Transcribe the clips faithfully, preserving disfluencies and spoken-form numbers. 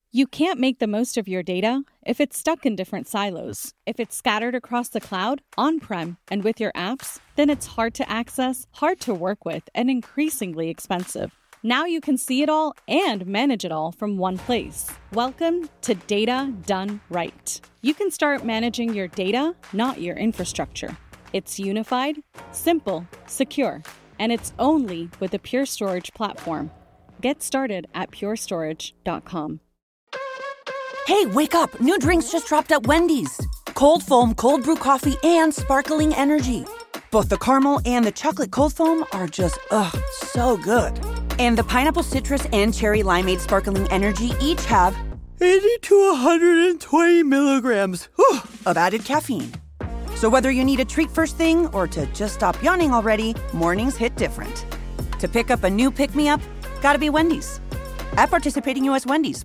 You can't make the most of your data if it's stuck in different silos. If it's scattered across the cloud, on-prem, and with your apps, then it's hard to access, hard to work with, and increasingly expensive. Now you can see it all and manage it all from one place. Welcome to Data Done Right. You can start managing your data, not your infrastructure. It's unified, simple, secure, and it's only with the Pure Storage platform. Get started at pure storage dot com. Hey, wake up! New drinks just dropped at Wendy's. Cold foam, cold brew coffee, and sparkling energy. Both the caramel and the chocolate cold foam are just, ugh, so good. And the pineapple citrus and cherry limeade sparkling energy each have eighty to one hundred twenty milligrams whew, of added caffeine. So whether you need a treat first thing or to just stop yawning already, mornings hit different. To pick up a new pick-me-up, gotta be Wendy's. At participating U S Wendy's.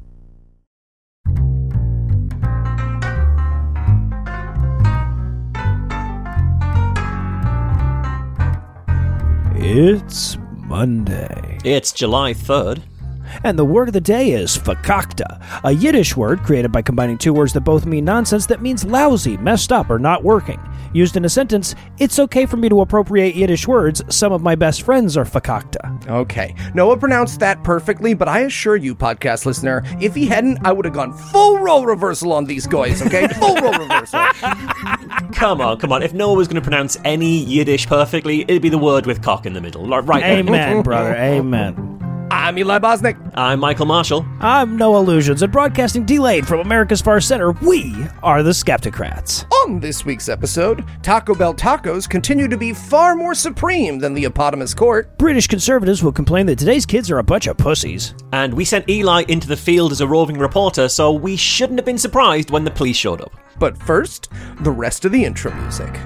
It's Monday. It's July third. And the word of the day is fakakta, a Yiddish word created by combining two words that both mean nonsense that means lousy, messed up, or not working. Used in a sentence, it's okay for me to appropriate Yiddish words. Some of my best friends are fakakta. Okay. Noah pronounced that perfectly, but I assure you, podcast listener, if he hadn't, I would have gone full role reversal on these guys, okay? Full role reversal. Come on, come on. If Noah was going to pronounce any Yiddish perfectly, it'd be the word with cock in the middle. Right there. Amen, brother. Amen. I'm Eli Bosnick. I'm Michael Marshall. I'm Noah Illusions, and broadcasting delayed from America's Far Center, we are the Skeptocrats. On this week's episode, Taco Bell tacos continue to be far more supreme than the eponymous court. British conservatives will complain that today's kids are a bunch of pussies. And we sent Eli into the field as a roving reporter, so we shouldn't have been surprised when the police showed up. But first, the rest of the intro music.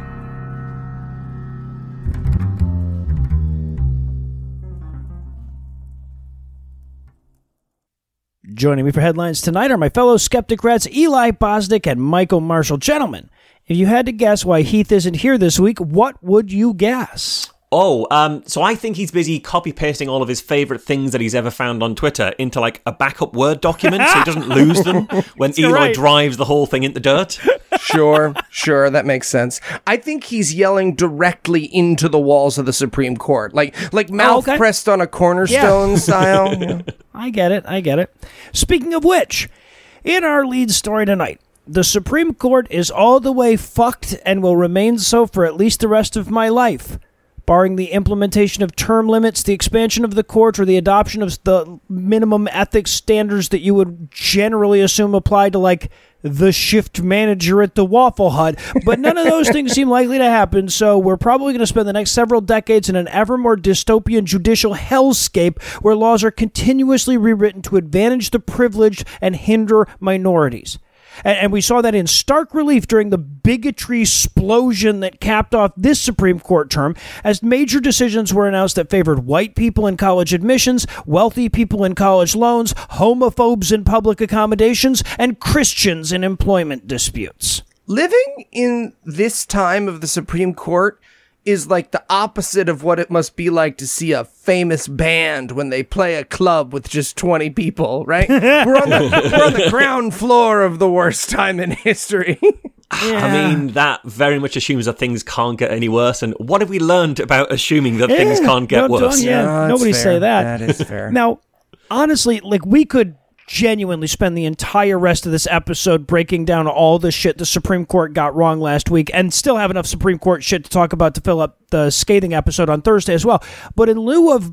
Joining me for headlines tonight are my fellow Skeptocrats Eli Bosnick and Michael Marshall. Gentlemen, if you had to guess why Heath isn't here this week, what would you guess? Oh, um, so I think he's busy copy-pasting all of his favourite things that he's ever found on Twitter into, like, a backup Word document so he doesn't lose them when Eli right. drives the whole thing into dirt. Sure, sure, that makes sense. I think he's yelling directly into the walls of the Supreme Court, like like mouth oh, okay. pressed on a cornerstone yeah. style. Yeah. I get it, I get it. Speaking of which, in our lead story tonight, the Supreme Court is all the way fucked and will remain so for at least the rest of my life. Barring the implementation of term limits, the expansion of the court, or the adoption of the minimum ethics standards that you would generally assume apply to, like, the shift manager at the Waffle Hut. But none of those things seem likely to happen, so we're probably going to spend the next several decades in an ever more dystopian judicial hellscape where laws are continuously rewritten to advantage the privileged and hinder minorities. And we saw that in stark relief during the bigotry explosion that capped off this Supreme Court term, as major decisions were announced that favored white people in college admissions, wealthy people in college loans, homophobes in public accommodations, and Christians in employment disputes. Living in this time of the Supreme Court is like the opposite of what it must be like to see a famous band when they play a club with just twenty people, right? We're on the, we're on the ground floor of the worst time in history. Yeah. I mean, that very much assumes that things can't get any worse. And what have we learned about assuming that yeah, things can't get don't, worse? Don't, yeah, no, nobody fair. say that. That is fair. Now, honestly, like, we could genuinely spend the entire rest of this episode breaking down all the shit the Supreme Court got wrong last week and still have enough Supreme Court shit to talk about to fill up the scathing episode on Thursday as well. But in lieu of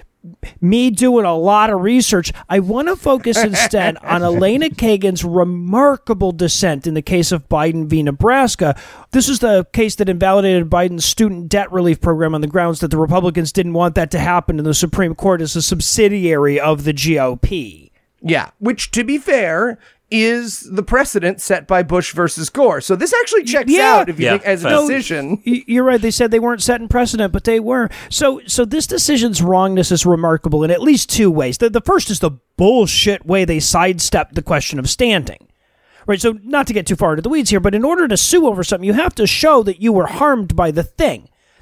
me doing a lot of research, I want to focus instead on Elena Kagan's remarkable dissent in the case of Biden v. Nebraska. This is the case that invalidated Biden's student debt relief program on the grounds that the Republicans didn't want that to happen and the Supreme Court is a subsidiary of the G O P. Yeah, which, to be fair, is the precedent set by Bush versus Gore. So this actually checks yeah. out, if you yeah, think, as a no, decision. You're right. They said they weren't setting precedent, but they were. So so this decision's wrongness is remarkable in at least two ways. The, the first is the bullshit way they sidestepped the question of standing. Right, so not to get too far into the weeds here, but in order to sue over something, you have to show that you were harmed by the thing.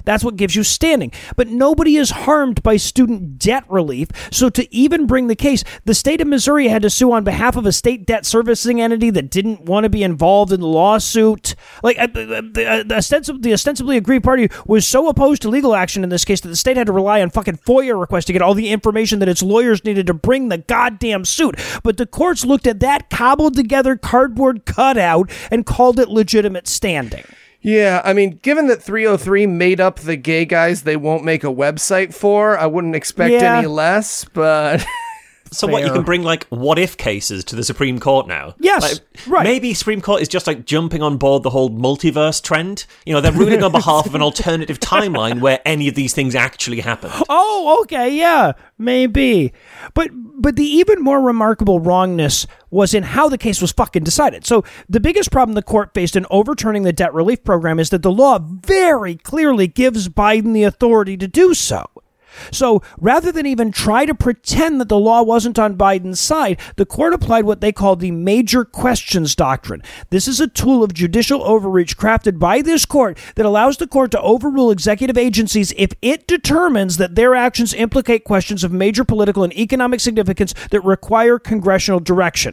That's what gives you standing. But nobody is harmed by student debt relief. So to even bring the case, the state of Missouri had to sue on behalf of a state debt servicing entity that didn't want to be involved in the lawsuit. Like uh, the, uh, ostensibly, the ostensibly aggrieved party was so opposed to legal action in this case that the state had to rely on fucking FOIA requests to get all the information that its lawyers needed to bring the goddamn suit. But the courts looked at that cobbled together cardboard cutout and called it legitimate standing. Yeah, I mean, given that three oh three made up the gay guys they won't make a website for, I wouldn't expect Yeah. any less, but... So what, you Fair. can bring, like, what-if cases to the Supreme Court now? Yes, Like, right. Maybe Supreme Court is just, like, jumping on board the whole multiverse trend. You know, they're ruling on behalf of an alternative timeline where any of these things actually happened. Oh, okay, yeah, maybe. But but the even more remarkable wrongness was in how the case was fucking decided. So the biggest problem the court faced in overturning the debt relief program is that the law very clearly gives Biden the authority to do so. So rather than even try to pretend that the law wasn't on Biden's side, the court applied what they called the major questions doctrine. This is a tool of judicial overreach crafted by this court that allows the court to overrule executive agencies if it determines that their actions implicate questions of major political and economic significance that require congressional direction.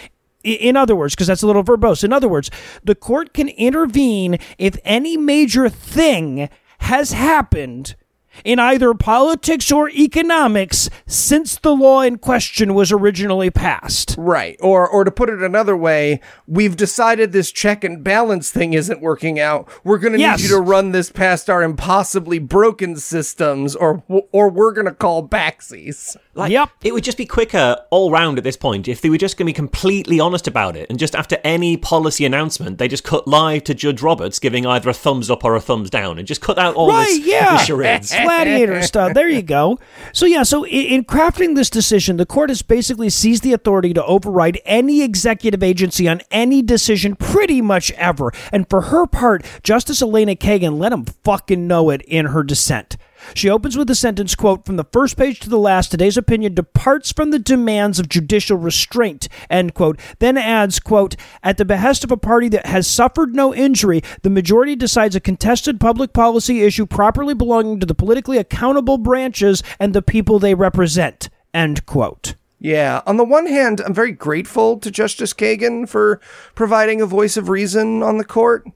In other words, because that's a little verbose, in other words, the court can intervene if any major thing has happened in either politics or economics since the law in question was originally passed. Right. Or or to put it another way, we've decided this check and balance thing isn't working out. We're going to Yes. need you to run this past our impossibly broken systems, or or we're going to call backsies. Like, Yep. it would just be quicker all round at this point if they were just going to be completely honest about it, and just after any policy announcement, they just cut live to Judge Roberts giving either a thumbs up or a thumbs down, and just cut out all Right, this, yeah. this charades. Gladiator stuff. There you go. So yeah, so in, in crafting this decision, the court has basically seized the authority to override any executive agency on any decision pretty much ever. And for her part, Justice Elena Kagan let him fucking know it in her dissent. She opens with the sentence, quote, "From the first page to the last, today's opinion departs from the demands of judicial restraint," end quote. Then adds, quote, "At the behest of a party that has suffered no injury, the majority decides a contested public policy issue properly belonging to the politically accountable branches and the people they represent," end quote. Yeah, on the one hand, I'm very grateful to Justice Kagan for providing a voice of reason on the court.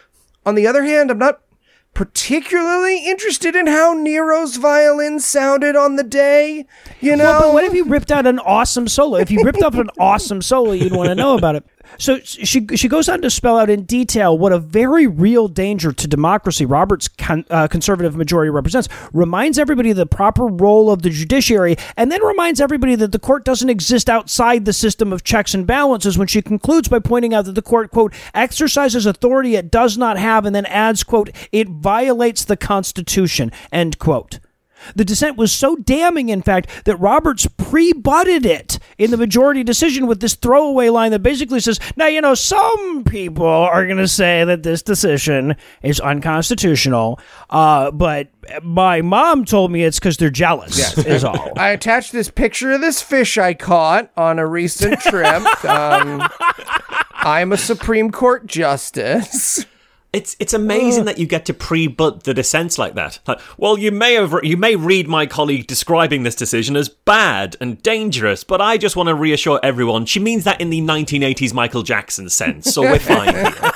On the other hand, I'm not particularly interested in how Nero's violin sounded on the day, you know? Well, but what if you ripped out an awesome solo? If you ripped up an awesome solo, you'd want to know about it. So she she goes on to spell out in detail what a very real danger to democracy Roberts' con, uh, conservative majority represents, reminds everybody of the proper role of the judiciary, and then reminds everybody that the court doesn't exist outside the system of checks and balances when she concludes by pointing out that the court, quote, "exercises authority it does not have," and then adds, quote, "it violates the Constitution," end quote. The dissent was so damning, in fact, that Roberts pre-butted it in the majority decision with this throwaway line that basically says, now, you know, some people are going to say that this decision is unconstitutional, uh, but my mom told me it's because they're jealous, Yes. is all. I attached this picture of this fish I caught on a recent trip. um, I'm a Supreme Court justice. It's it's amazing that you get to pre-butt the dissents like that. Like, well, you may have you may read my colleague describing this decision as bad and dangerous, but I just want to reassure everyone she means that in the nineteen eighties Michael Jackson sense, so we're fine here.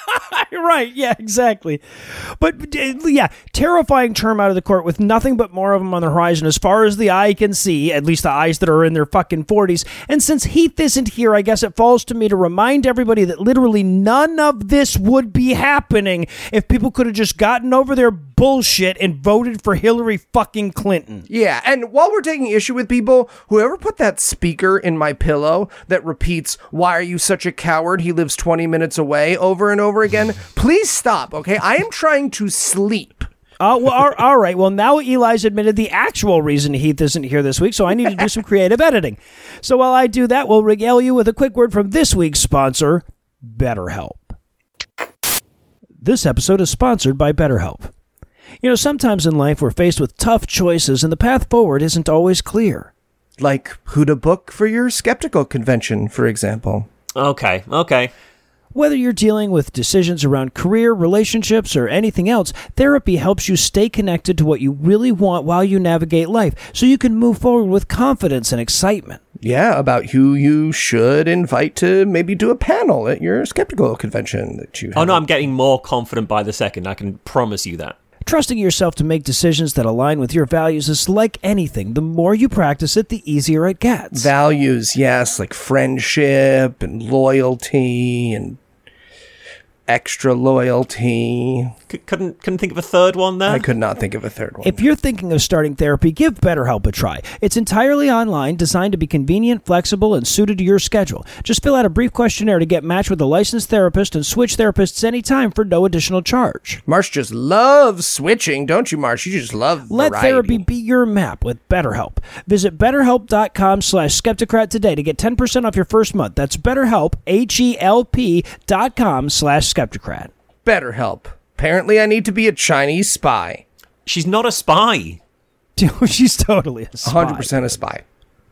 Right, yeah, exactly. But, uh, yeah, terrifying term out of the court with nothing but more of them on the horizon as far as the eye can see, at least the eyes that are in their fucking forties. And since Heath isn't here, I guess it falls to me to remind everybody that literally none of this would be happening if people could have just gotten over their bullshit and voted for Hillary fucking Clinton. Yeah, and while we're taking issue with people, whoever put that speaker in my pillow that repeats, "Why are you such a coward? He lives twenty minutes away," over and over again, please stop, okay? I am trying to sleep. Oh, well, all, all right. Well, now Eli's admitted the actual reason Heath isn't here this week, so I need to do some creative editing. So while I do that, we'll regale you with a quick word from this week's sponsor, BetterHelp. This episode is sponsored by BetterHelp. You know, sometimes in life we're faced with tough choices and the path forward isn't always clear. Like who to book for your skeptical convention, for example. Okay, okay. Whether you're dealing with decisions around career, relationships, or anything else, therapy helps you stay connected to what you really want while you navigate life, so you can move forward with confidence and excitement. Yeah, about who you should invite to maybe do a panel at your Skeptical convention that you have. Oh no, I'm getting more confident by the second, I can promise you that. Trusting yourself to make decisions that align with your values is like anything. The more you practice it, the easier it gets. Values, yes, like friendship and loyalty and extra loyalty. C- couldn't couldn't think of a third one there? I could not think of a third one. If you're thinking of starting therapy, give BetterHelp a try. It's entirely online, designed to be convenient, flexible, and suited to your schedule. Just fill out a brief questionnaire to get matched with a licensed therapist and switch therapists anytime for no additional charge. Marsh just loves switching, don't you, Marsh? You just love Let variety. therapy be your map with BetterHelp. Visit betterhelp.com slash skeptocrat today to get ten percent off your first month. That's BetterHelp, H-E-L-P dot com slash skeptocrat. BetterHelp. Apparently I need to be a Chinese spy. She's not a spy. She's totally a spy. one hundred percent a spy.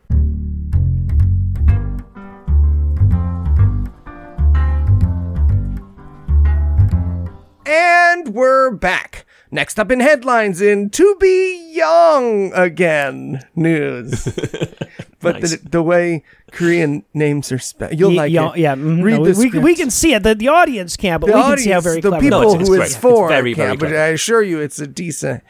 And we're back. Next up in headlines in To Be Young Again news. But Nice. the, the way Korean names are spelled, you'll Ye- like yo- it. Yeah, mhm. Read No, the we, script. we can see it. The, the audience can't, but The we audience, can see how very the clever people it No, is. it's- it's who great. it's for It's very, very can't, but clever. I assure you it's a decent.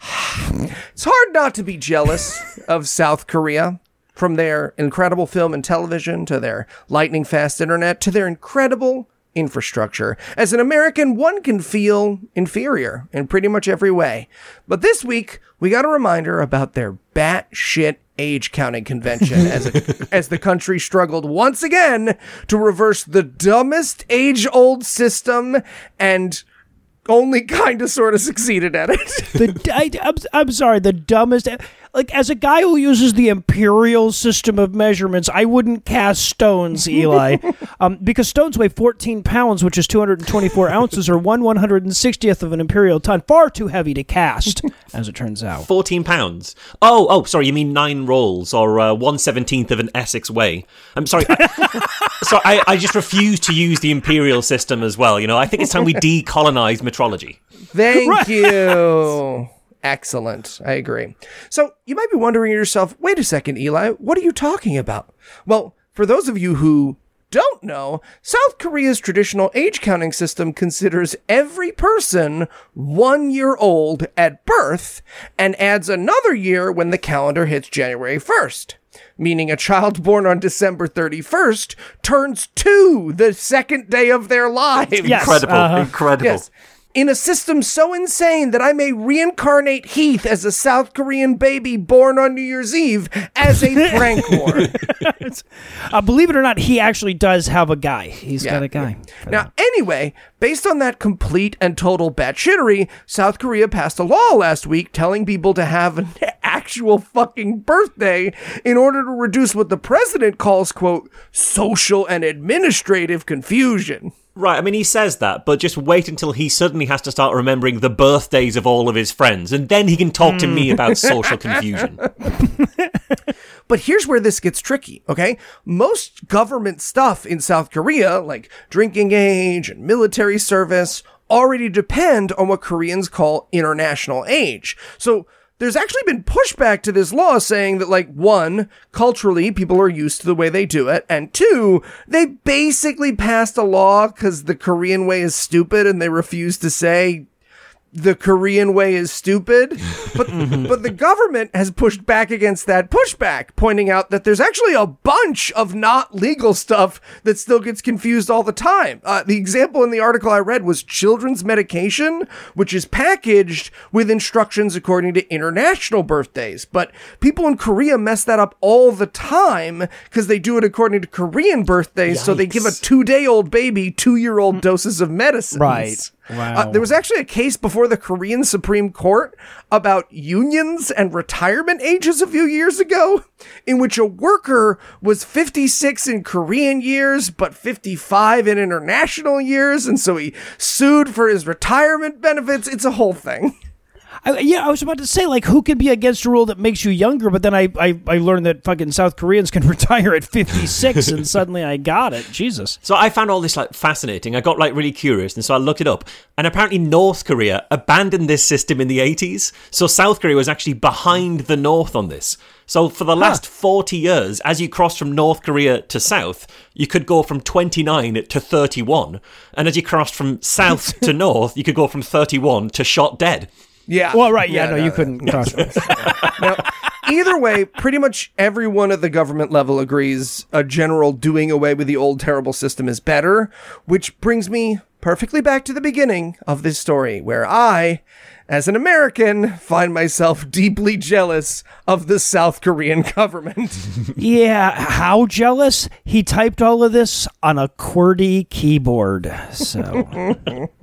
It's hard not to be jealous of South Korea, from their incredible film and television to their lightning fast internet to their incredible infrastructure. As an American, one can feel inferior in pretty much every way. But this week, we got a reminder about their batshit age counting convention as a, as the country struggled once again to reverse the dumbest age-old system and only kind of sort of succeeded at it. The, I, I'm, I'm sorry, the dumbest. Like, as a guy who uses the imperial system of measurements, I wouldn't cast stones, Eli, um, because stones weigh fourteen pounds, which is two hundred twenty-four ounces, or one one hundred sixtieth of an imperial ton. Far too heavy to cast, as it turns out. fourteen pounds. Oh, oh, sorry, you mean nine rolls or uh, one seventeenth of an Essex Way. I'm sorry. I, sorry, I, I just refuse to use the imperial system as well. You know, I think it's time we decolonize metrology. Thank Right. you. Excellent. I agree. So you might be wondering to yourself, wait a second, Eli, what are you talking about? Well, for those of you who don't know, South Korea's traditional age counting system considers every person one year old at birth and adds another year when the calendar hits January first. Meaning a child born on December thirty-first turns two the second day of their lives. Yes. Incredible, Uh-huh. incredible. Yes. In a system so insane that I may reincarnate Heath as a South Korean baby born on New Year's Eve as a prank war. Uh, believe it or not, he actually does have a guy. He's Yeah, got a guy. Now, anyway, based on that complete and total batshittery, South Korea passed a law last week telling people to have an actual fucking birthday in order to reduce what the president calls, quote, social and administrative confusion. Right, I mean, he says that, but just wait until he suddenly has to start remembering the birthdays of all of his friends, and then he can talk to me about social confusion. But here's where this gets tricky, okay? Most government stuff in South Korea, like drinking age and military service, already depend on what Koreans call international age. So there's actually been pushback to this law saying that, like, one, culturally, people are used to the way they do it, and two, they basically passed a law because the Korean way is stupid and they refuse to say the Korean way is stupid. But but the government has pushed back against that pushback, pointing out that there's actually a bunch of not legal stuff that still gets confused all the time. Uh, the example in the article I read was children's medication, which is packaged with instructions according to international birthdays. But people in Korea mess that up all the time because they do it according to Korean birthdays. So they give a two-day-old baby two-year-old doses of medicines. Right. Wow. Uh, there was actually a case before the Korean Supreme Court about unions and retirement ages a few years ago, in which a worker was fifty-six in Korean years, but fifty-five in international years, and so he sued for his retirement benefits. It's a whole thing. I, yeah, I was about to say, like, who could be against a rule that makes you younger? But then I, I, I learned that fucking South Koreans can retire at fifty-six, and suddenly I got it. Jesus. So I found all this like fascinating. I got like really curious, and so I looked it up. And apparently North Korea abandoned this system in the eighties. So South Korea was actually behind the North on this. So for the last huh. forty years, as you crossed from North Korea to South, you could go from twenty-nine to thirty-one. And as you crossed from South to North, you could go from thirty-one to shot dead. Yeah. Well, right. Yeah, yeah no, no, you couldn't cross. Now, either way, pretty much everyone at the government level agrees a general doing away with the old terrible system is better, which brings me perfectly back to the beginning of this story, where I, as an American, find myself deeply jealous of the South Korean government. Yeah, how jealous? He typed all of this on a QWERTY keyboard, so...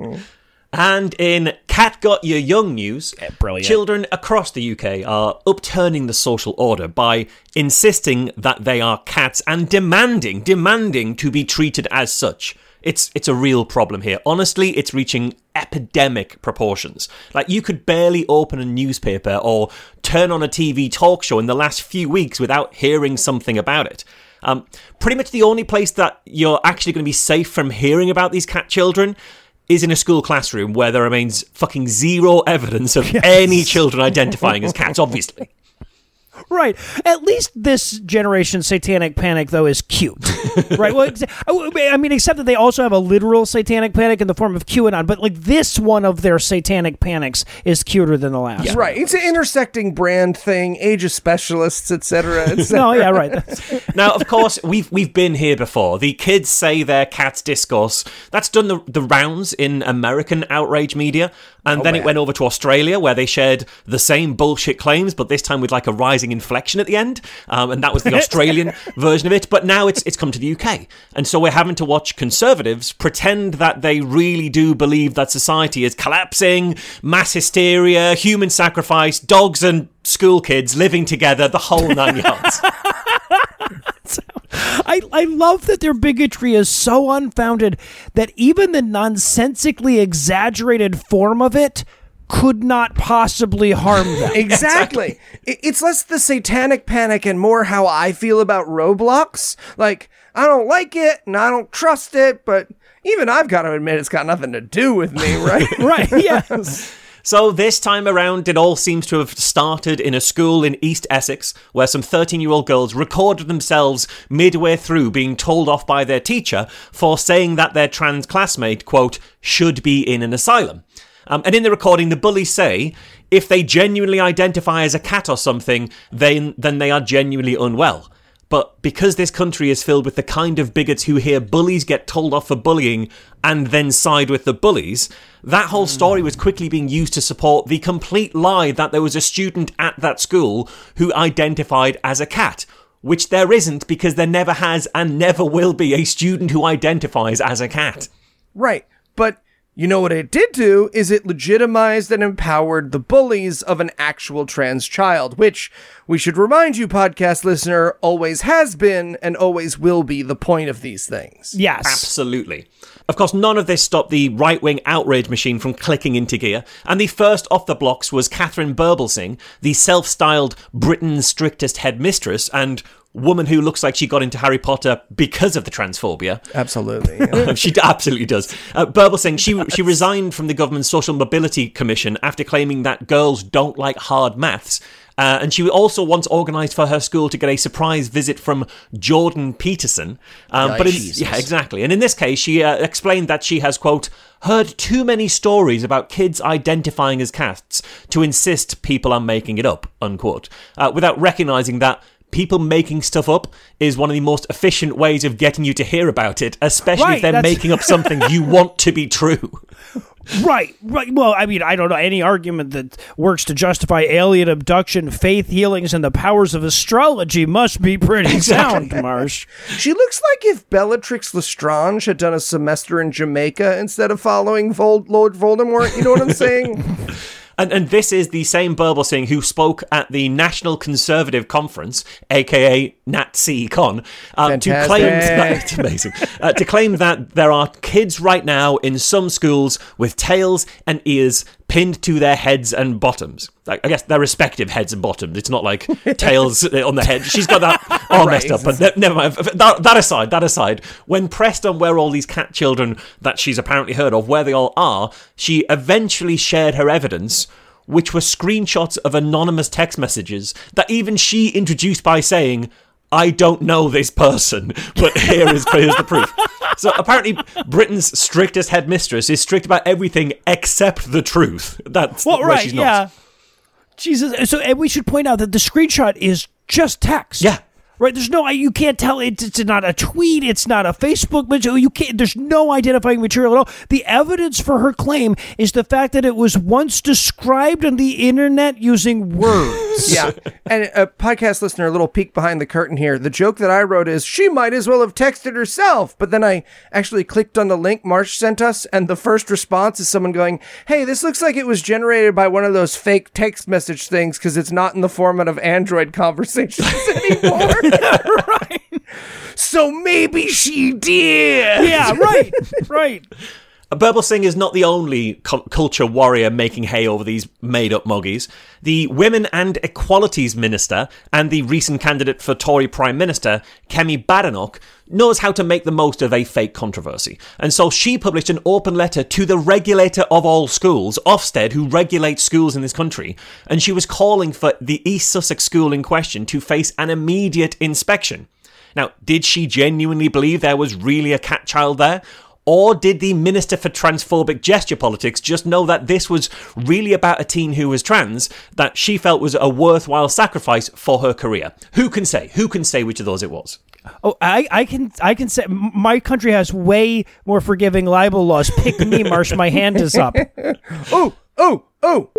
And in Cat Got Your Young news, yeah, brilliant. Children across the U K are upturning the social order by insisting that they are cats and demanding, demanding to be treated as such. It's it's a real problem here. Honestly, it's reaching epidemic proportions. Like, you could barely open a newspaper or turn on a T V talk show in the last few weeks without hearing something about it. Um, pretty much the only place that you're actually going to be safe from hearing about these cat children is in a school classroom where there remains fucking zero evidence of yes. any children identifying as cats, obviously. Right. At least this generation satanic panic, though, is cute. Right? Well, I mean, except that they also have a literal satanic panic in the form of QAnon, but like this one of their satanic panics is cuter than the last. Yeah. Right. It's an intersecting brand thing, age of specialists, et cetera, et cetera. No, yeah, right. Now, of course, we've we've been here before. The kids say their cats discourse. That's done the, the rounds in American outrage media. And oh, then man. It went over to Australia, where they shared the same bullshit claims, but this time with like a rising inflection at the end. Um, and that was the Australian version of it. But now it's it's come to the U K. And so we're having to watch conservatives pretend that they really do believe that society is collapsing, mass hysteria, human sacrifice, dogs and school kids living together, the whole nine yards. I, I love that their bigotry is so unfounded that even the nonsensically exaggerated form of it could not possibly harm them. Exactly. It's less the satanic panic and more how I feel about Roblox. Like, I don't like it and I don't trust it, but even I've got to admit it's got nothing to do with me, right? Right, yes. So this time around, it all seems to have started in a school in East Essex, where some thirteen-year-old girls recorded themselves midway through being told off by their teacher for saying that their trans classmate, quote, should be in an asylum. Um, and in the recording, the bullies say if they genuinely identify as a cat or something, then then they are genuinely unwell. But because this country is filled with the kind of bigots who hear bullies get told off for bullying and then side with the bullies, that whole story was quickly being used to support the complete lie that there was a student at that school who identified as a cat, which there isn't, because there never has and never will be a student who identifies as a cat. Right, but you know what it did do is it legitimized and empowered the bullies of an actual trans child, which we should remind you, podcast listener, always has been and always will be the point of these things. Yes. Absolutely. Of course, none of this stopped the right-wing outrage machine from clicking into gear, and the first off the blocks was Catherine Birbalsingh, the self-styled Britain's strictest headmistress and woman who looks like she got into Harry Potter because of the transphobia. Absolutely. Yeah. She absolutely does. Uh, Birbalsingh, she she resigned from the government's Social Mobility Commission after claiming that girls don't like hard maths. Uh, and she also once organised for her school to get a surprise visit from Jordan Peterson. Um, but in, yeah, exactly. And in this case, she uh, explained that she has, quote, heard too many stories about kids identifying as cats to insist people are making it up, unquote, uh, without recognising that people making stuff up is one of the most efficient ways of getting you to hear about it, especially right, if they're that's... making up something you want to be true. Right, right. Well, I mean, I don't know any argument that works to justify alien abduction, faith healings, and the powers of astrology must be pretty sound, Marsh. She looks like if Bellatrix Lestrange had done a semester in Jamaica instead of following Vol- Lord Voldemort. You know what I'm saying? And, and this is the same Birbalsingh who spoke at the National Conservative Conference, aka NatCon, uh, to claim that, it's amazing, uh, to claim that there are kids right now in some schools with tails and ears pinned to their heads and bottoms. Like, I guess their respective heads and bottoms. It's not like tails on the head. She's got that all Right. messed up. But ne- never mind. That, that aside, that aside, when pressed on where all these cat children that she's apparently heard of, where they all are, she eventually shared her evidence, which were screenshots of anonymous text messages that even she introduced by saying, I don't know this person, but here is here's the proof. So apparently Britain's strictest headmistress is strict about everything except the truth. That's Well, where right, she's not. yeah. Jesus. So, and we should point out that the screenshot is just text. Yeah. Right, there's no, you can't tell, it's, it's not a tweet, it's not a Facebook material, you can't, there's no identifying material at all. The evidence for her claim is the fact that it was once described on the internet using words. Yeah. And a podcast listener, a little peek behind the curtain here. The joke that I wrote is, she might as well have texted herself. But then I actually clicked on the link Marsh sent us, and the first response is someone going, hey, this looks like it was generated by one of those fake text message things because it's not in the format of Android conversations anymore. Right. So maybe she did. Yeah, right, right. Birbal Singh is not the only cu- culture warrior making hay over these made-up moggies. The Women and Equalities Minister and the recent candidate for Tory Prime Minister, Kemi Badenoch, knows how to make the most of a fake controversy. And so she published an open letter to the regulator of all schools, Ofsted, who regulates schools in this country. And she was calling for the East Sussex school in question to face an immediate inspection. Now, did she genuinely believe there was really a cat child there? Or did the Minister for Transphobic Gesture Politics just know that this was really about a teen who was trans, that she felt was a worthwhile sacrifice for her career? Who can say? Who can say which of those it was? Oh, I, I can I can say my country has way more forgiving libel laws. Pick me, Marsh. My hand is up. Oh, oh, oh.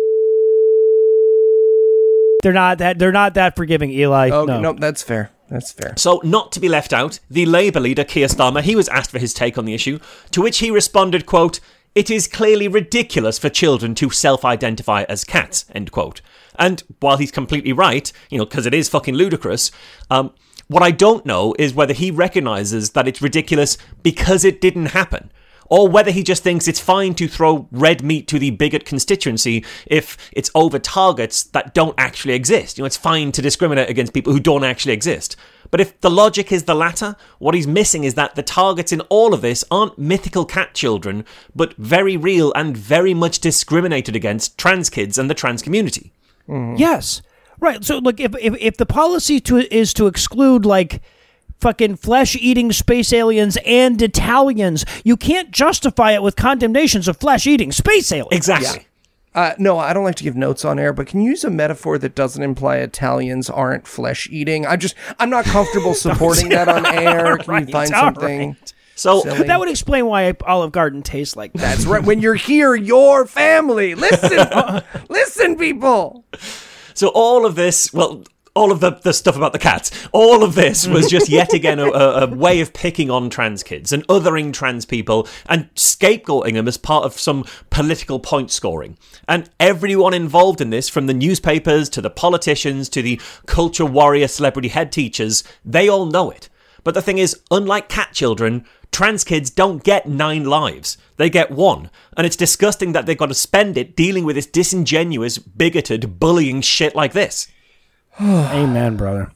They're not that. They're not that forgiving, Eli. Oh, no. no, that's fair. That's fair. So, not to be left out, the Labour leader, Keir Starmer, he was asked for his take on the issue, to which he responded, quote, "It is clearly ridiculous for children to self-identify as cats," end quote. And while he's completely right, you know, because it is fucking ludicrous, um, what I don't know is whether he recognises that it's ridiculous because it didn't happen, or whether he just thinks it's fine to throw red meat to the bigot constituency if it's over targets that don't actually exist. You know, it's fine to discriminate against people who don't actually exist. But if the logic is the latter, what he's missing is that the targets in all of this aren't mythical cat children, but very real and very much discriminated against trans kids and the trans community. Mm-hmm. Yes. Right. So, look, if, if, if the policy to, is to exclude, like, fucking flesh-eating space aliens and Italians, you can't justify it with condemnations of flesh-eating space aliens. Exactly. Yeah. Uh, no, I don't like to give notes on air, but can you use a metaphor that doesn't imply Italians aren't flesh-eating? I just, I'm not comfortable supporting that on air. Can Right, you find all something? right. So silly? That would explain why Olive Garden tastes like that. That's right. When you're here, your family. Listen, listen, people. So all of this, well, all of the, the stuff about the cats, all of this was just yet again a, a, a way of picking on trans kids and othering trans people and scapegoating them as part of some political point scoring. And everyone involved in this, from the newspapers to the politicians to the culture warrior celebrity head teachers, they all know it. But the thing is, unlike cat children, trans kids don't get nine lives. They get one. And it's disgusting that they've got to spend it dealing with this disingenuous, bigoted, bullying shit like this. Amen, brother.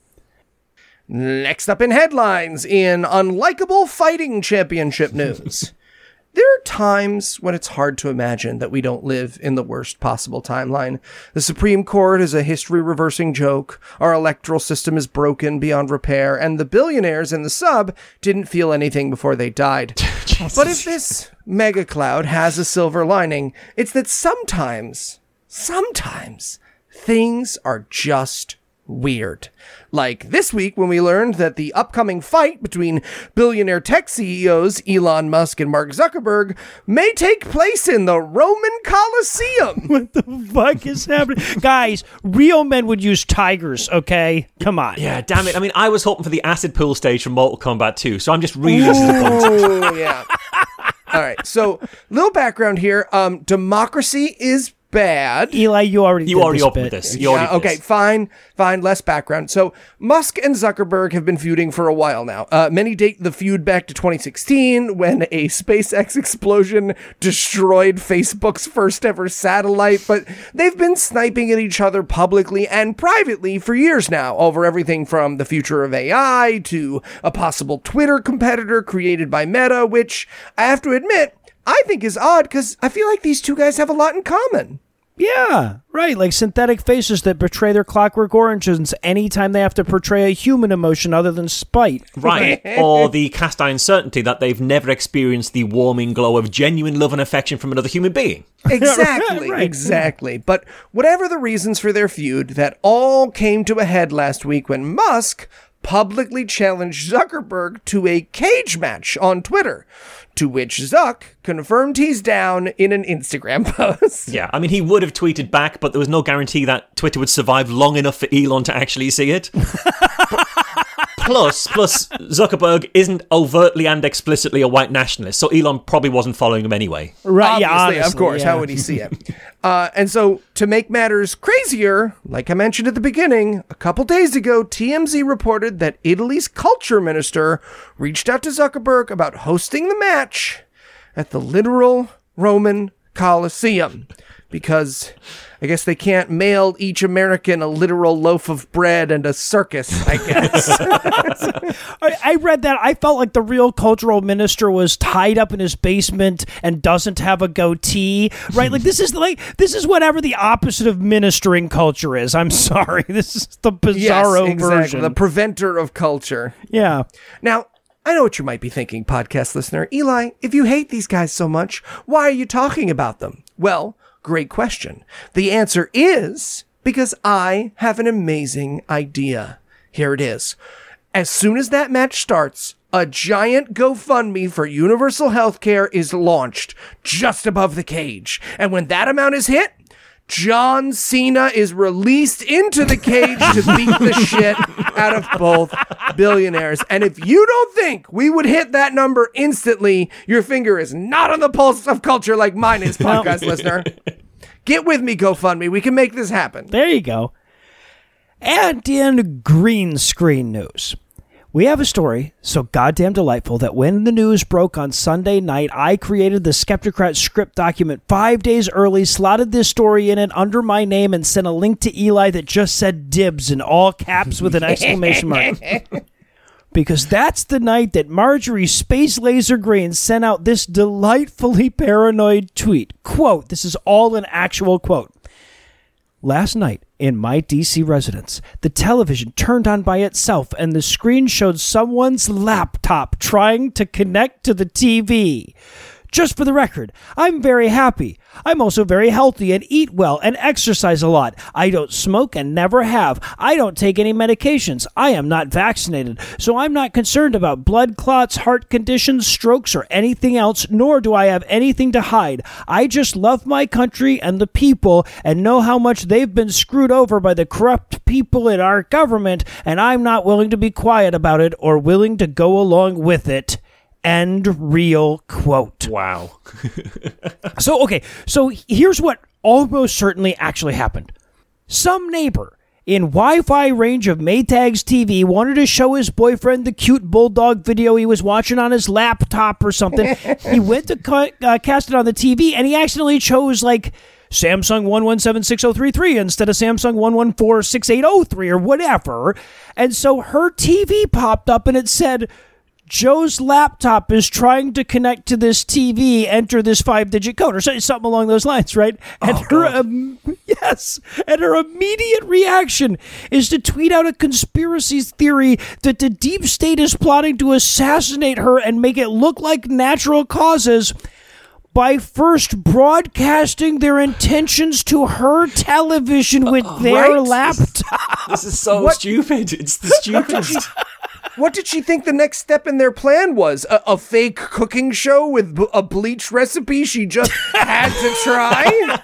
Next up in headlines, in unlikable fighting championship news. There are times when it's hard to imagine that we don't live in the worst possible timeline. The Supreme Court is a history-reversing joke, our electoral system is broken beyond repair, and the billionaires in the sub didn't feel anything before they died. But if this mega cloud has a silver lining, it's that sometimes, sometimes, things are just weird. Like this week when we learned that the upcoming fight between billionaire tech C E Os Elon Musk and Mark Zuckerberg may take place in the Roman Colosseum. What the fuck is happening? Guys, real men would use tigers, okay? Come on. Yeah, damn it. I mean, I was hoping for the acid pool stage from Mortal Kombat two, so I'm just really disappointed. Oh, yeah. All right. So, little background here. Um, democracy is bad. Eli, you already You did already this opened bit. this. You Yeah, already did okay, this. fine, fine, less background. So, Musk and Zuckerberg have been feuding for a while now. Uh, many date the feud back to twenty sixteen when a SpaceX explosion destroyed Facebook's first ever satellite, but they've been sniping at each other publicly and privately for years now over everything from the future of A I to a possible Twitter competitor created by Meta, which I have to admit, I think is odd because I feel like these two guys have a lot in common. Yeah, right. Like synthetic faces that betray their Clockwork Oranges anytime they have to portray a human emotion other than spite. Right. Or the cast iron certainty that they've never experienced the warming glow of genuine love and affection from another human being. Exactly, Right. exactly. But whatever the reasons for their feud, that all came to a head last week when Musk publicly challenged Zuckerberg to a cage match on Twitter, to which Zuck confirmed he's down in an Instagram post. Yeah, I mean, he would have tweeted back, but there was no guarantee that Twitter would survive long enough for Elon to actually see it. Plus, plus, Zuckerberg isn't overtly and explicitly a white nationalist, so Elon probably wasn't following him anyway. Right, yeah, Obviously, honestly, of course. yeah. How would he see it? uh, and so, to make matters crazier, like I mentioned at the beginning, a couple days ago, T M Z reported that Italy's culture minister reached out to Zuckerberg about hosting the match at the literal Roman Colosseum. Because I guess they can't mail each American a literal loaf of bread and a circus, I guess. I, I read that. I felt like the real cultural minister was tied up in his basement and doesn't have a goatee. Right? Like this is like this is whatever the opposite of ministering culture is. I'm sorry. This is the bizarro yes, exactly. version. The preventer of culture. Yeah. Now, I know what you might be thinking, podcast listener. Eli, if you hate these guys so much, why are you talking about them? Well, great question. The answer is because I have an amazing idea. Here it is. As soon as that match starts, a giant GoFundMe for universal healthcare is launched just above the cage. And when that amount is hit, John Cena is released into the cage to beat the shit out of both billionaires. And if you don't think we would hit that number instantly, your finger is not on the pulse of culture like mine is, podcast listener. Get with me, GoFundMe. We can make this happen. There you go. And in green screen news, we have a story so goddamn delightful that when the news broke on Sunday night, I created the Skeptocrat script document five days early, slotted this story in it under my name, and sent a link to Eli that just said dibs in all caps with an exclamation mark. Because that's the night that Marjorie Space Laser Green sent out this delightfully paranoid tweet. Quote, this is all an actual quote. Last night, in my D C residence, the television turned on by itself and the screen showed someone's laptop trying to connect to the T V. Just for the record, I'm very happy. I'm also very healthy and eat well and exercise a lot. I don't smoke and never have. I don't take any medications. I am not vaccinated, so I'm not concerned about blood clots, heart conditions, strokes, or anything else, nor do I have anything to hide. I just love my country and the people and know how much they've been screwed over by the corrupt people in our government, and I'm not willing to be quiet about it or willing to go along with it. End real quote. Wow. So, okay, so here's what almost certainly actually happened. Some neighbor in Wi-Fi range of Maytag's T V wanted to show his boyfriend the cute bulldog video he was watching on his laptop or something. He went to ca- uh, cast it on the T V, and he accidentally chose, like, Samsung one one seven six zero three three instead of Samsung one one four six eight zero three or whatever. And so her T V popped up, and it said, Joe's laptop is trying to connect to this T V. Enter this five-digit code, or something along those lines, right? And Oh, her, God. um, yes, and her immediate reaction is to tweet out a conspiracy theory that the deep state is plotting to assassinate her and make it look like natural causes by first broadcasting their intentions to her television with their right? laptop. This is so What? stupid. It's the stupidest. What did she think the next step in their plan was? A, a fake cooking show with b- a bleach recipe she just had to try?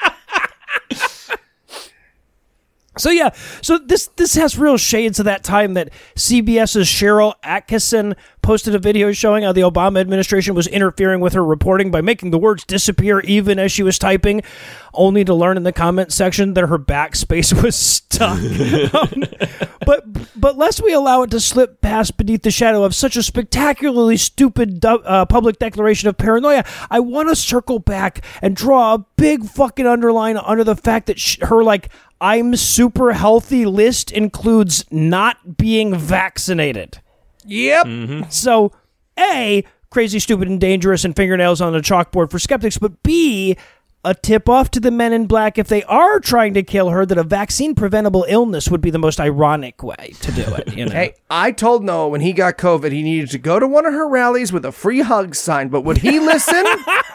So yeah, so this this has real shades of that time that CBS's Cheryl Atkinson posted a video showing how the Obama administration was interfering with her reporting by making the words disappear even as she was typing, only to learn in the comment section that her backspace was stuck. um, but but lest we allow it to slip past beneath the shadow of such a spectacularly stupid uh, public declaration of paranoia, I want to circle back and draw a big fucking underline under the fact that sh- her, like, I'm super healthy list includes not being vaccinated. Yep. Mm-hmm. So, A, crazy, stupid, and dangerous, and fingernails on a chalkboard for skeptics, but B, a tip-off to the men in black if they are trying to kill her that a vaccine-preventable illness would be the most ironic way to do it. You know? Hey, I told Noah when he got COVID he needed to go to one of her rallies with a free hug sign, but would he listen?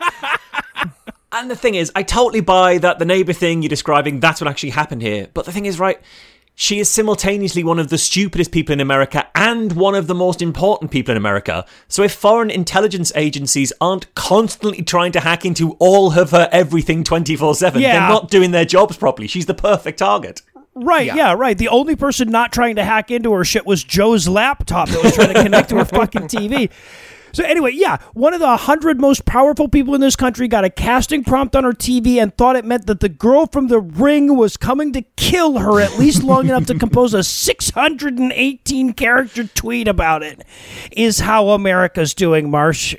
And the thing is, I totally buy that the neighbour thing you're describing, that's what actually happened here. But the thing is, right, she is simultaneously one of the stupidest people in America and one of the most important people in America. So if foreign intelligence agencies aren't constantly trying to hack into all of her everything twenty-four seven, Yeah. they're not doing their jobs properly. She's the perfect target. Right, yeah. Yeah. yeah, right. The only person not trying to hack into her shit was Joe's laptop that was trying to connect to her fucking T V. So anyway, yeah, one of the hundred most powerful people in this country got a casting prompt on her T V and thought it meant that the girl from The Ring was coming to kill her at least long enough to compose a six hundred eighteen character tweet about it. Is how America's doing, Marsh.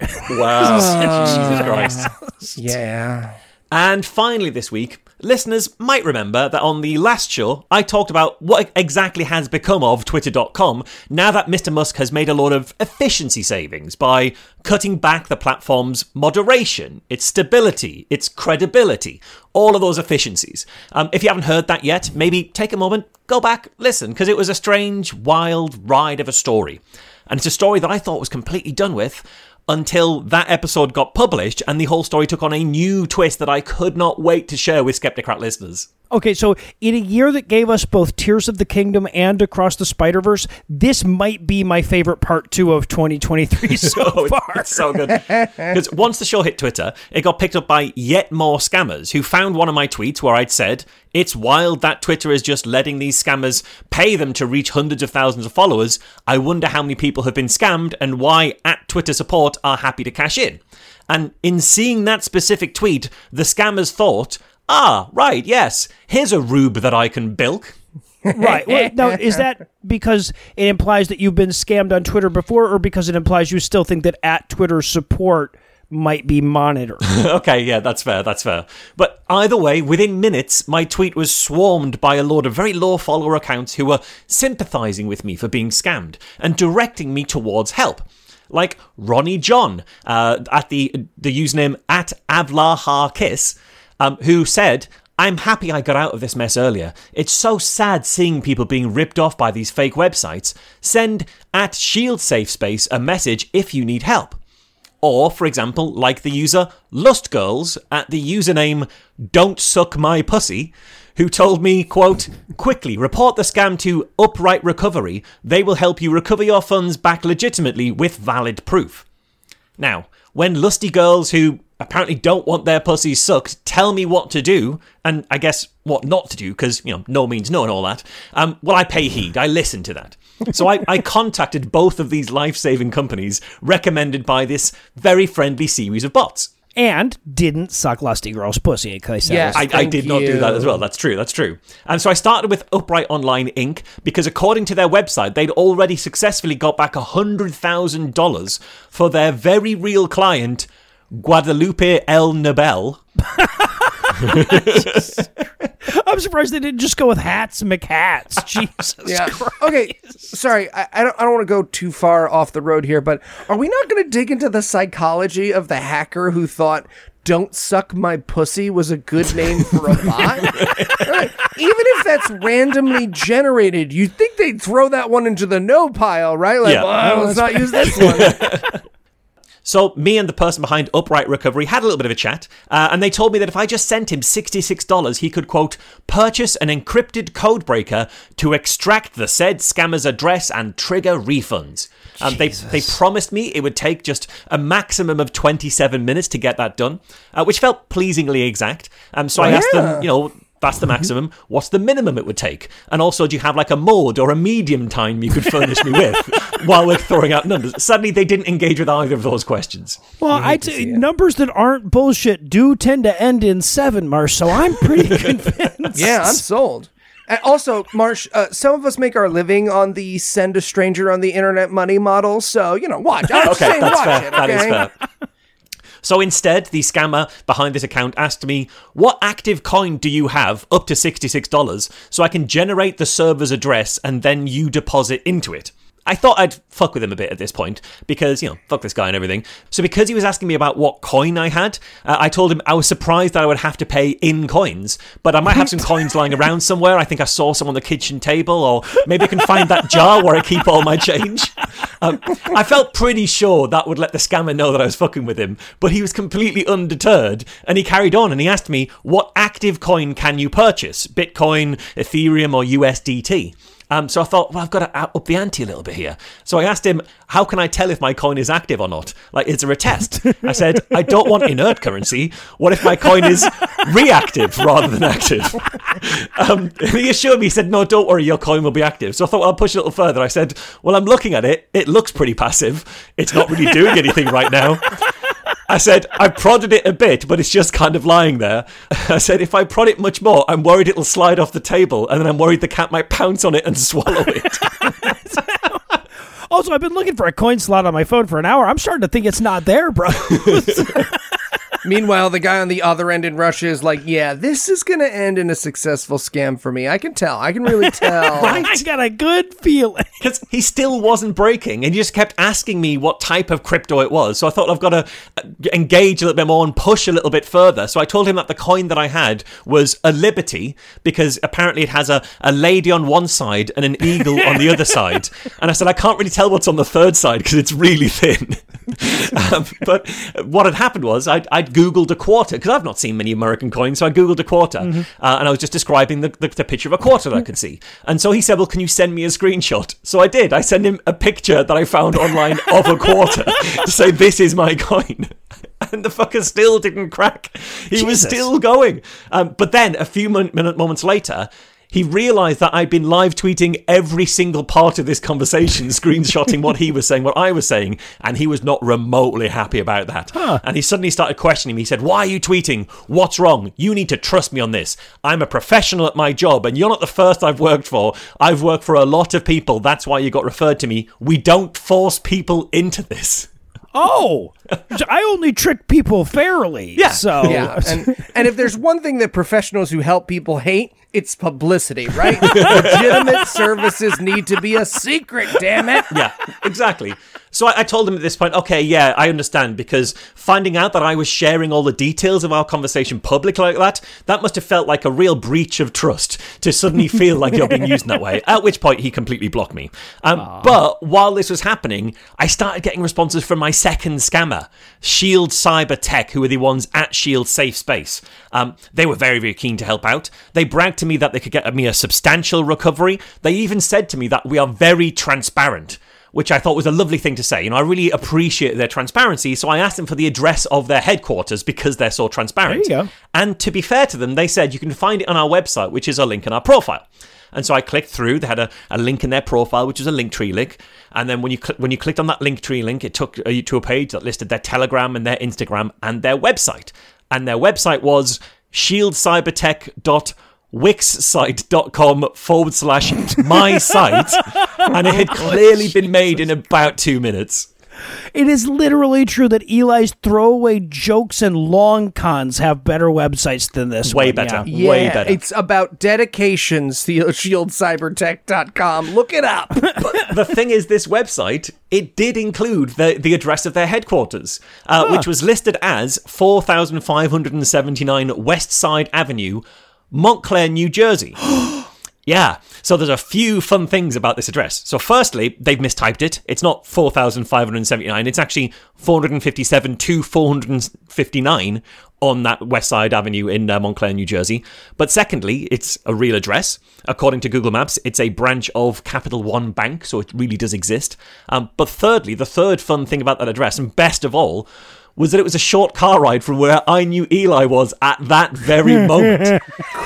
Wow. Jesus Christ. Yeah. And finally this week, listeners might remember that on the last show, I talked about what exactly has become of Twitter dot com now that Mister Musk has made a lot of efficiency savings by cutting back the platform's moderation, its stability, its credibility, all of those efficiencies. Um, if you haven't heard that yet, maybe take a moment, go back, listen, because it was a strange, wild ride of a story. And it's a story that I thought was completely done with until that episode got published and the whole story took on a new twist that I could not wait to share with Skeptocrat listeners. Okay, so in a year that gave us both Tears of the Kingdom and Across the Spider-Verse, this might be my favorite part two of twenty twenty-three so Oh, far. It's so good. Because once the show hit Twitter, it got picked up by yet more scammers who found one of my tweets where I'd said, it's wild that Twitter is just letting these scammers pay them to reach hundreds of thousands of followers. I wonder how many people have been scammed and why at Twitter support are happy to cash in. And in seeing that specific tweet, the scammers thought, ah, right, yes, here's a rube that I can bilk. Right. Well, now, is that because it implies that you've been scammed on Twitter before, or because it implies you still think that at Twitter support might be monitored? Okay, yeah, that's fair, that's fair. But either way, within minutes, my tweet was swarmed by a load of very low follower accounts who were sympathising with me for being scammed and directing me towards help. Like Ronnie John, uh, at the the username at Avlaharkiss, um, who said, I'm happy I got out of this mess earlier. It's so sad seeing people being ripped off by these fake websites. Send at Shield Safe Space a message if you need help. Or, for example, like the user Lustgirls at the username Don't Suck My Pussy, who told me, quote, quickly report the scam to Upright Recovery. They will help you recover your funds back legitimately with valid proof. Now, when lusty girls who apparently don't want their pussies sucked tell me what to do, and I guess what not to do, because, you know, no means no and all that, um, well, I pay heed. I listen to that. So I, I contacted both of these life-saving companies recommended by this very friendly series of bots. And didn't suck Lusty Girl's pussy, in case that Yes. was- I, I Thank did not do you. that as well. That's true. That's true. And so I started with Upright Online Incorporated because according to their website, they'd already successfully got back one hundred thousand dollars for their very real client, Guadalupe El Nobel. I'm surprised they didn't just go with Hats McHats. Jesus Yeah. Christ. Okay. Sorry, I, I don't. I don't want to go too far off the road here, but are we not going to dig into the psychology of the hacker who thought "Don't Suck My Pussy" was a good name for a bot? Right. Even if that's randomly generated, you'd think they'd throw that one into the no pile, right? Like, Yeah. well, let's not use this one. So me and the person behind Upright Recovery had a little bit of a chat, uh, and they told me that if I just sent him sixty-six dollars, he could, quote, purchase an encrypted code breaker to extract the said scammer's address and trigger refunds. Um, they they promised me it would take just a maximum of twenty-seven minutes to get that done, uh, which felt pleasingly exact. Um, so I Oh, asked yeah. them, you know, That's the maximum. What's the minimum it would take? And also, do you have like a mode or a medium time you could furnish me with while we're throwing out numbers? Sadly, they didn't engage with either of those questions. Well, I t- numbers that aren't bullshit do tend to end in seven, Marsh, so I'm pretty convinced. Yeah, I'm sold. And also, Marsh, uh, some of us make our living on the send a stranger on the internet money model, so, you know, watch. I'm Okay, saying that's watch fair. it, That is okay? fair. So instead, the scammer behind this account asked me, what active coin do you have up to sixty-six dollars so I can generate the server's address and then you deposit into it? I thought I'd fuck with him a bit at this point because, you know, fuck this guy and everything. So because he was asking me about what coin I had, uh, I told him I was surprised that I would have to pay in coins, but I might have some coins lying around somewhere. I think I saw some on the kitchen table, or maybe I can find that jar where I keep all my change. Um, I felt pretty sure that would let the scammer know that I was fucking with him, but he was completely undeterred, and he carried on, and he asked me, what active coin can you purchase? Bitcoin, Ethereum, or U S D T? Um, so I thought, well, I've got to up the ante a little bit here. So I asked him, how can I tell if my coin is active or not? Like, is there a test? I said, I don't want inert currency. What if my coin is reactive rather than active? Um, and he assured me, he said, no, don't worry, your coin will be active. So I thought, well, I'll push a little further. I said, well, I'm looking at it. It looks pretty passive. It's not really doing anything right now. I said, I prodded it a bit, but it's just kind of lying there. I said, if I prod it much more, I'm worried it'll slide off the table, and then I'm worried the cat might pounce on it and swallow it. Also, I've been looking for a coin slot on my phone for an hour. I'm starting to think it's not there, bro. Meanwhile, the guy on the other end in Russia is like, yeah, this is going to end in a successful scam for me. I can tell. I can really tell. I got a good feeling. Because he still wasn't breaking, and he just kept asking me what type of crypto it was. So I thought I've got to engage a little bit more and push a little bit further. So I told him that the coin that I had was a Liberty, because apparently it has a, a lady on one side and an eagle on the other side. And I said, I can't really tell what's on the third side because it's really thin. um, but what had happened was I'd, I'd Googled a quarter, because I've not seen many American coins, so I Googled a quarter, mm-hmm. uh, and I was just describing the, the, the picture of a quarter that I could see. And so he said, well, can you send me a screenshot? So I did. I sent him a picture that I found online of a quarter to say, this is my coin. And the fucker still didn't crack. He Jesus. was still going. Um, but then a few mon- minute, moments later, he realised that I'd been live tweeting every single part of this conversation, screenshotting what he was saying, what I was saying, and he was not remotely happy about that. Huh. And he suddenly started questioning me. He said, why are you tweeting? What's wrong? You need to trust me on this. I'm a professional at my job, and you're not the first I've worked for. I've worked for a lot of people. That's why you got referred to me. We don't force people into this. Oh, I only trick people fairly. Yeah. So. Yeah. And, and if there's one thing that professionals who help people hate, it's publicity, right? Legitimate services need to be a secret, damn it. Yeah, exactly. So I, I told him at this point, okay, yeah, I understand, because finding out that I was sharing all the details of our conversation publicly like that, that must have felt like a real breach of trust to suddenly feel like you're being used in that way, at which point he completely blocked me. Um, but while this was happening, I started getting responses from my second scammer, Shield Cyber Tech, who were the ones at Shield Safe Space. Um, they were very, very keen to help out. They bragged to me that they could get me a substantial recovery. They even said to me that we are very transparent, which I thought was a lovely thing to say. You know, I really appreciate their transparency, so I asked them for the address of their headquarters because they're so transparent. There you go. And to be fair to them, they said you can find it on our website, which is a link in our profile. And so I clicked through. They had a, a link in their profile, which was a Linktree link. And then when you cl- when you clicked on that Linktree link, it took you to a page that listed their Telegram and their Instagram and their website. And their website was shieldcybertech.wixsite.com forward slash my site. And it had clearly been made in about two minutes. It is literally true that Eli's throwaway jokes and long cons have better websites than this Way one. better. Yeah, Way better. it's about dedication, shield cybertech dot com. Look it up. But the thing is, this website, it did include the, the address of their headquarters, uh, Huh. which was listed as four thousand five hundred seventy-nine West Side Avenue, Montclair, New Jersey. Yeah, so there's a few fun things about this address. So firstly, they've mistyped it. It's not four thousand five hundred seventy-nine. It's actually four hundred fifty-seven to four hundred fifty-nine on that West Side Avenue in uh, Montclair, New Jersey. But secondly, it's a real address. According to Google Maps, it's a branch of Capital One Bank, so it really does exist. Um, but thirdly, the third fun thing about that address, and best of all, was that it was a short car ride from where I knew Eli was at that very moment.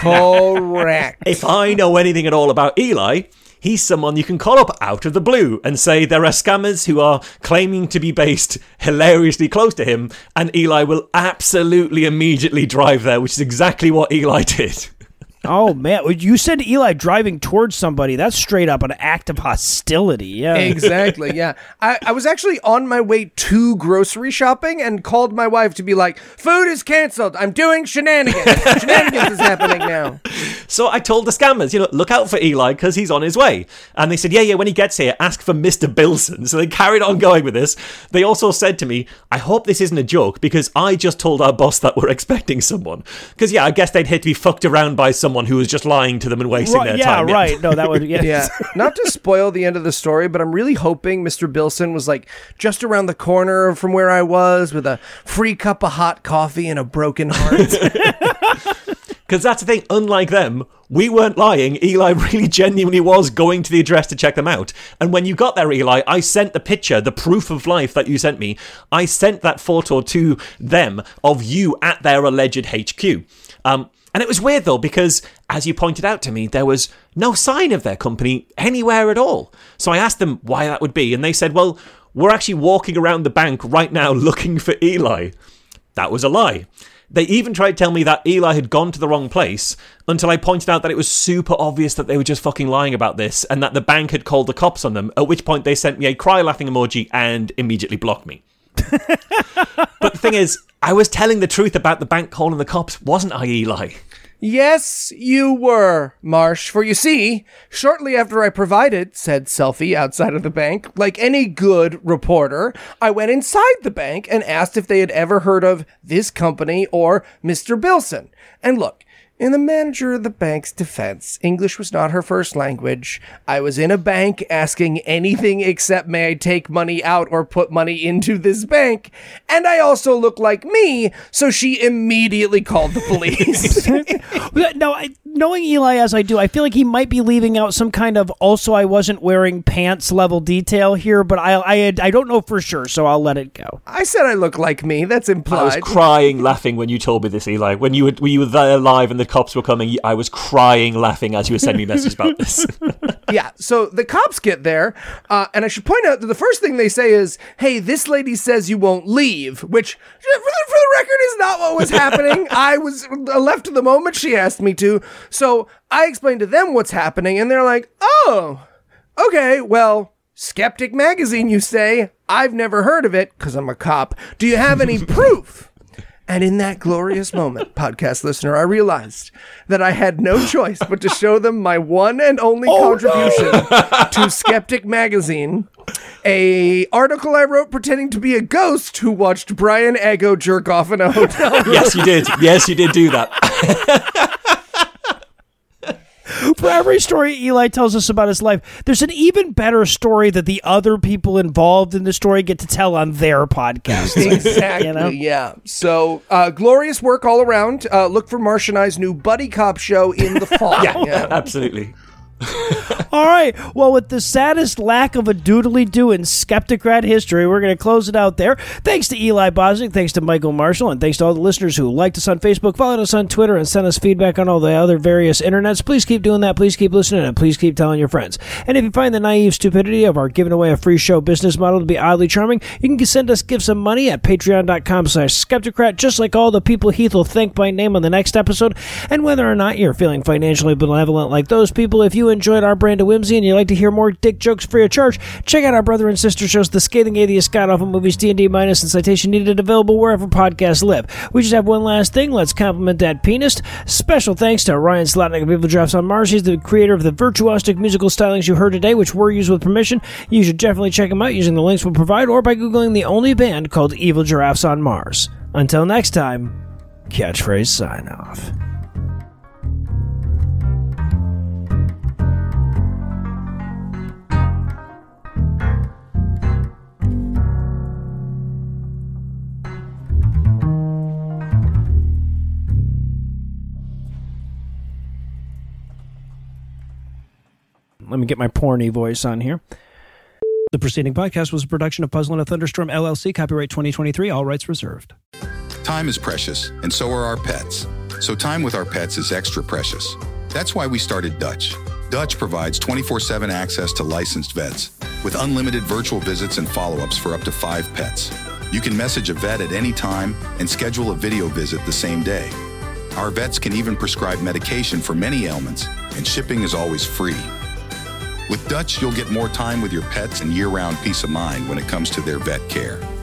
Correct. If I know anything at all about Eli, he's someone you can call up out of the blue and say there are scammers who are claiming to be based hilariously close to him, and Eli will absolutely immediately drive there, which is exactly what Eli did. Oh, man. You said Eli driving towards somebody. That's straight up an act of hostility. Yeah. Exactly, yeah. I, I was actually on my way to grocery shopping and called my wife to be like, food is canceled. I'm doing shenanigans. Shenanigans is happening now. So I told the scammers, you know, look out for Eli because he's on his way. And they said, yeah, yeah, when he gets here, ask for Mister Bilson. So they carried on going with this. They also said to me, I hope this isn't a joke because I just told our boss that we're expecting someone. Because, yeah, I guess they'd hate to be fucked around by someone who was just lying to them and wasting right, their yeah, time. Yeah, right. No, that would, yeah. Yeah. Not to spoil the end of the story, but I'm really hoping Mister Bilson was like just around the corner from where I was with a free cup of hot coffee and a broken heart. Because that's the thing, unlike them, we weren't lying. Eli really genuinely was going to the address to check them out. And when you got there, Eli, I sent the picture, the proof of life that you sent me, I sent that photo to them of you at their alleged H Q. Um, and it was weird, though, because, as you pointed out to me, there was no sign of their company anywhere at all. So I asked them why that would be, and they said, well, we're actually walking around the bank right now looking for Eli. That was a lie. They even tried to tell me that Eli had gone to the wrong place until I pointed out that it was super obvious that they were just fucking lying about this and that the bank had called the cops on them, at which point they sent me a cry-laughing emoji and immediately blocked me. But the thing is, I was telling the truth about the bank calling the cops, wasn't I, Eli? Yes, you were, Marsh. For you see, shortly after I provided said selfie outside of the bank, like any good reporter, I went inside the bank and asked if they had ever heard of this company or Mister Bilson. And look, in the manager of the bank's defense, English was not her first language. I was in a bank asking anything except may I take money out or put money into this bank. And I also look like me, so she immediately called the police. No, I, knowing Eli as I do, I feel like he might be leaving out some kind of also I wasn't wearing pants level detail here, but I I, I don't know for sure, so I'll let it go. I said I look like me. That's implied. I was crying, laughing when you told me this, Eli. When you were, when you were there live and the cops were coming, I was crying, laughing as you were sending me messages about this. Yeah, so the cops get there, uh, and I should point out that the first thing they say is, hey, this lady says you won't leave, which, for the, for the record, is not what was happening. I was left to the moment she asked me to, so I explained to them what's happening, and they're like, oh, okay, well, Skeptic Magazine, you say? I've never heard of it, because I'm a cop. Do you have any proof? And in that glorious moment, podcast listener, I realized that I had no choice but to show them my one and only oh, contribution no. to Skeptic Magazine, a article I wrote pretending to be a ghost who watched Brian Ego jerk off in a hotel room. Yes, you did. Yes, you did do that. For every story Eli tells us about his life, there's an even better story that the other people involved in the story get to tell on their podcast. Exactly, you know? Yeah. So, uh, glorious work all around. Uh, look for Marsh and I's new Buddy Cop show in the fall. yeah, yeah, absolutely. All right. Well, with the saddest lack of a doodly-doo in Skeptocrat history, we're going to close it out there. Thanks to Eli Bosnick, thanks to Michael Marshall, and thanks to all the listeners who liked us on Facebook, followed us on Twitter, and sent us feedback on all the other various internets. Please keep doing that. Please keep listening, and please keep telling your friends. And if you find the naive stupidity of our giving away a free show business model to be oddly charming, you can send us give some money at patreon.com slash Skeptocrat, just like all the people Heath will thank by name on the next episode. And whether or not you're feeling financially benevolent like those people, if you enjoyed our brand of whimsy and you'd like to hear more dick jokes free of charge, check out our brother and sister shows, The Scathing Atheist, God Awful Movies, D and D Minus, and Citation Needed, available wherever podcasts live. We just have one last thing. Let's compliment that pianist. Special thanks to Ryan Slotnick of Evil Drafts on Mars. He's the creator of the virtuosic musical stylings you heard today, which were used with permission. You should definitely check them out using the links we'll provide or by Googling the only band called Evil Giraffes on Mars. Until next time, catchphrase sign off. Let me get my porny voice on here. The preceding podcast was a production of Puzzle and a Thunderstorm, L L C, copyright twenty twenty-three, all rights reserved. Time is precious, and so are our pets. So time with our pets is extra precious. That's why we started Dutch. Dutch provides twenty-four seven access to licensed vets with unlimited virtual visits and follow-ups for up to five pets. You can message a vet at any time and schedule a video visit the same day. Our vets can even prescribe medication for many ailments, and shipping is always free. With Dutch, you'll get more time with your pets and year-round peace of mind when it comes to their vet care.